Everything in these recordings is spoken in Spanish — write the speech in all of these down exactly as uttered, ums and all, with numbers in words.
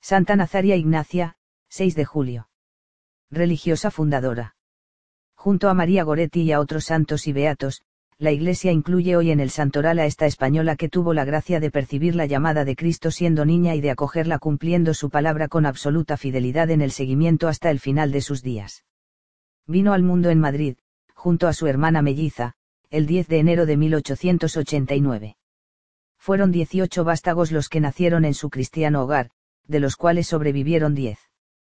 Santa Nazaria Ignacia, seis de julio. Religiosa fundadora. Junto a María Goretti y a otros santos y beatos, la Iglesia incluye hoy en el santoral a esta española que tuvo la gracia de percibir la llamada de Cristo siendo niña y de acogerla cumpliendo su palabra con absoluta fidelidad en el seguimiento hasta el final de sus días. Vino al mundo en Madrid, junto a su hermana melliza, el diez de enero de mil ochocientos ochenta y nueve. Fueron dieciocho vástagos los que nacieron en su cristiano hogar, de los cuales sobrevivieron diez.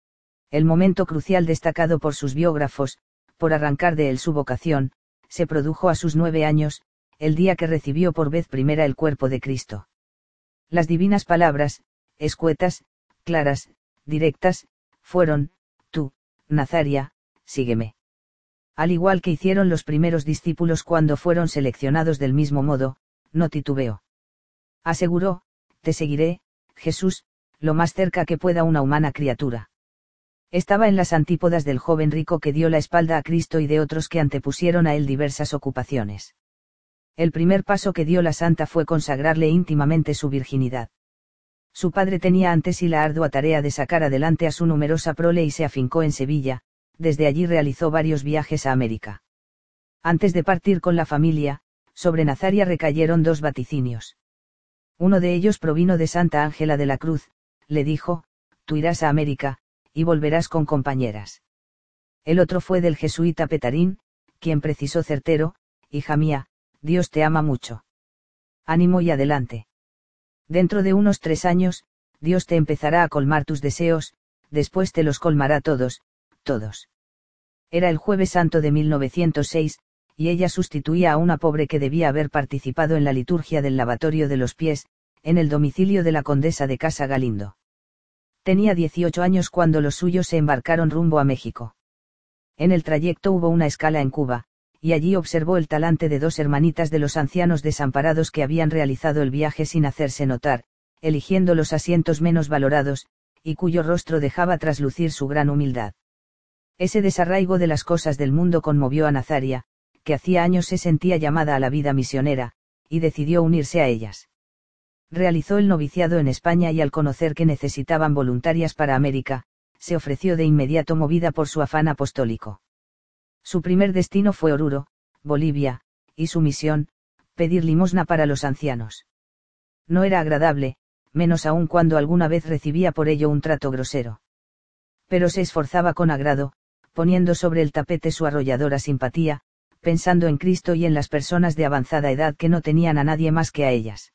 El momento crucial destacado por sus biógrafos, por arrancar de él su vocación, se produjo a sus nueve años, el día que recibió por vez primera el cuerpo de Cristo. Las divinas palabras, escuetas, claras, directas, fueron: tú, Nazaria, sígueme. Al igual que hicieron los primeros discípulos cuando fueron seleccionados del mismo modo, no titubeó. Aseguró: te seguiré, Jesús, lo más cerca que pueda una humana criatura. Estaba en las antípodas del joven rico que dio la espalda a Cristo y de otros que antepusieron a él diversas ocupaciones. El primer paso que dio la santa fue consagrarle íntimamente su virginidad. Su padre tenía ante sí la ardua tarea de sacar adelante a su numerosa prole y se afincó en Sevilla, desde allí realizó varios viajes a América. Antes de partir con la familia, sobre Nazaria recayeron dos vaticinios. Uno de ellos provino de Santa Ángela de la Cruz, le dijo: tú irás a América, y volverás con compañeras. El otro fue del jesuita Petarín, quien precisó certero: hija mía, Dios te ama mucho. Ánimo y adelante. Dentro de unos tres años, Dios te empezará a colmar tus deseos, después te los colmará todos, todos. Era el Jueves Santo de mil novecientos seis, y ella sustituía a una pobre que debía haber participado en la liturgia del lavatorio de los pies, en el domicilio de la condesa de Casa Galindo. Tenía dieciocho años cuando los suyos se embarcaron rumbo a México. En el trayecto hubo una escala en Cuba, y allí observó el talante de dos hermanitas de los ancianos desamparados que habían realizado el viaje sin hacerse notar, eligiendo los asientos menos valorados, y cuyo rostro dejaba traslucir su gran humildad. Ese desarraigo de las cosas del mundo conmovió a Nazaria, que hacía años se sentía llamada a la vida misionera, y decidió unirse a ellas. Realizó el noviciado en España y al conocer que necesitaban voluntarias para América, se ofreció de inmediato movida por su afán apostólico. Su primer destino fue Oruro, Bolivia, y su misión, pedir limosna para los ancianos. No era agradable, menos aún cuando alguna vez recibía por ello un trato grosero. Pero se esforzaba con agrado, poniendo sobre el tapete su arrolladora simpatía, pensando en Cristo y en las personas de avanzada edad que no tenían a nadie más que a ellas.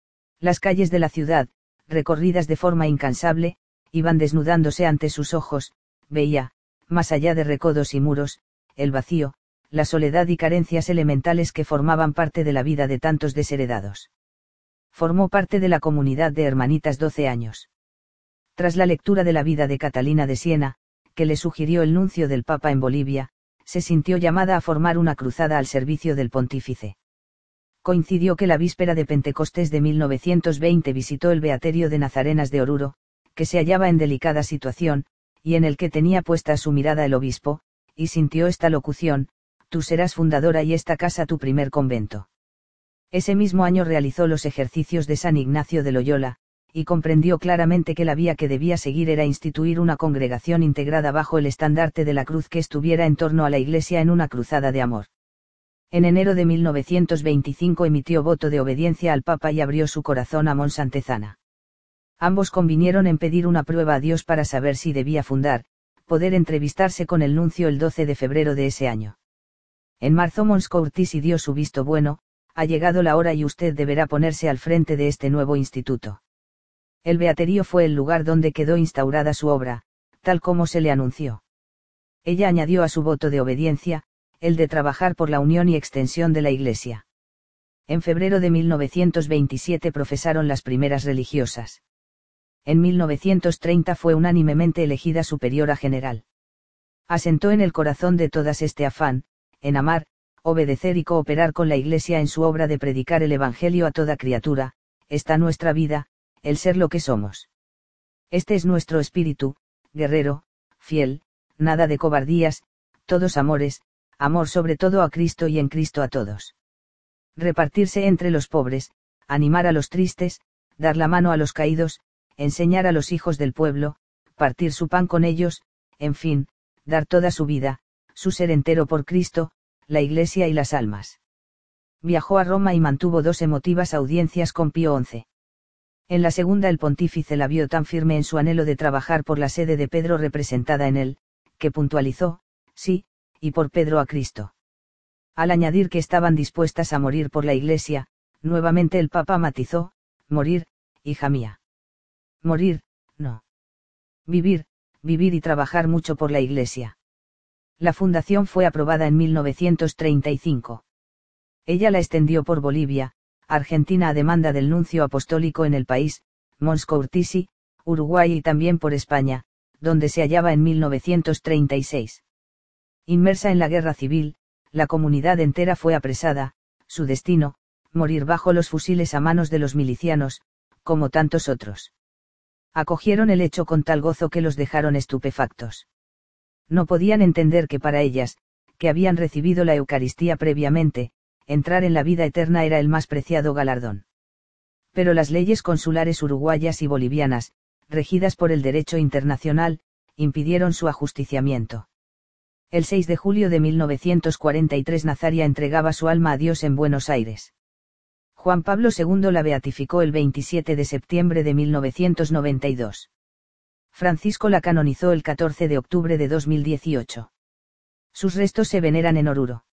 Las calles de la ciudad, recorridas de forma incansable, iban desnudándose ante sus ojos, veía, más allá de recodos y muros, el vacío, la soledad y carencias elementales que formaban parte de la vida de tantos desheredados. Formó parte de la comunidad de hermanitas doce años. Tras la lectura de la vida de Catalina de Siena, que le sugirió el nuncio del Papa en Bolivia, se sintió llamada a formar una cruzada al servicio del pontífice. Coincidió que la víspera de Pentecostés de mil novecientos veinte visitó el beaterio de Nazarenas de Oruro, que se hallaba en delicada situación, y en el que tenía puesta su mirada el obispo, y sintió esta locución: tú serás fundadora y esta casa tu primer convento. Ese mismo año realizó los ejercicios de San Ignacio de Loyola, y comprendió claramente que la vía que debía seguir era instituir una congregación integrada bajo el estandarte de la cruz que estuviera en torno a la Iglesia en una cruzada de amor. En enero de mil novecientos veinticinco emitió voto de obediencia al Papa y abrió su corazón a Mons Santezana. Ambos convinieron en pedir una prueba a Dios para saber si debía fundar, poder entrevistarse con el nuncio el doce de febrero de ese año. En marzo Mons Courtisi dio su visto bueno: ha llegado la hora y usted deberá ponerse al frente de este nuevo instituto. El beaterio fue el lugar donde quedó instaurada su obra, tal como se le anunció. Ella añadió a su voto de obediencia, el de trabajar por la unión y extensión de la Iglesia. En febrero de mil novecientos veintisiete profesaron las primeras religiosas. En mil novecientos treinta fue unánimemente elegida superiora general. Asentó en el corazón de todas este afán, en amar, obedecer y cooperar con la Iglesia en su obra de predicar el Evangelio a toda criatura: está nuestra vida, el ser lo que somos. Este es nuestro espíritu, guerrero, fiel, nada de cobardías, todos amores, amor sobre todo a Cristo y en Cristo a todos. Repartirse entre los pobres, animar a los tristes, dar la mano a los caídos, enseñar a los hijos del pueblo, partir su pan con ellos, en fin, dar toda su vida, su ser entero por Cristo, la Iglesia y las almas. Viajó a Roma y mantuvo dos emotivas audiencias con Pío once. En la segunda el pontífice la vio tan firme en su anhelo de trabajar por la sede de Pedro representada en él, que puntualizó, sí, y por Pedro a Cristo. Al añadir que estaban dispuestas a morir por la Iglesia, nuevamente el Papa matizó, morir, hija mía. Morir, no. Vivir, vivir y trabajar mucho por la Iglesia. La fundación fue aprobada en mil novecientos treinta y cinco. Ella la extendió por Bolivia, Argentina a demanda del nuncio apostólico en el país, Mons Courtisi, Uruguay y también por España, donde se hallaba en mil novecientos treinta y seis. Inmersa en la guerra civil, la comunidad entera fue apresada, su destino, morir bajo los fusiles a manos de los milicianos, como tantos otros. Acogieron el hecho con tal gozo que los dejaron estupefactos. No podían entender que para ellas, que habían recibido la Eucaristía previamente, entrar en la vida eterna era el más preciado galardón. Pero las leyes consulares uruguayas y bolivianas, regidas por el derecho internacional, impidieron su ajusticiamiento. El seis de julio de mil novecientos cuarenta y tres Nazaria entregaba su alma a Dios en Buenos Aires. Juan Pablo segundo la beatificó el veintisiete de septiembre de mil novecientos noventa y dos. Francisco la canonizó el catorce de octubre de dos mil dieciocho. Sus restos se veneran en Oruro.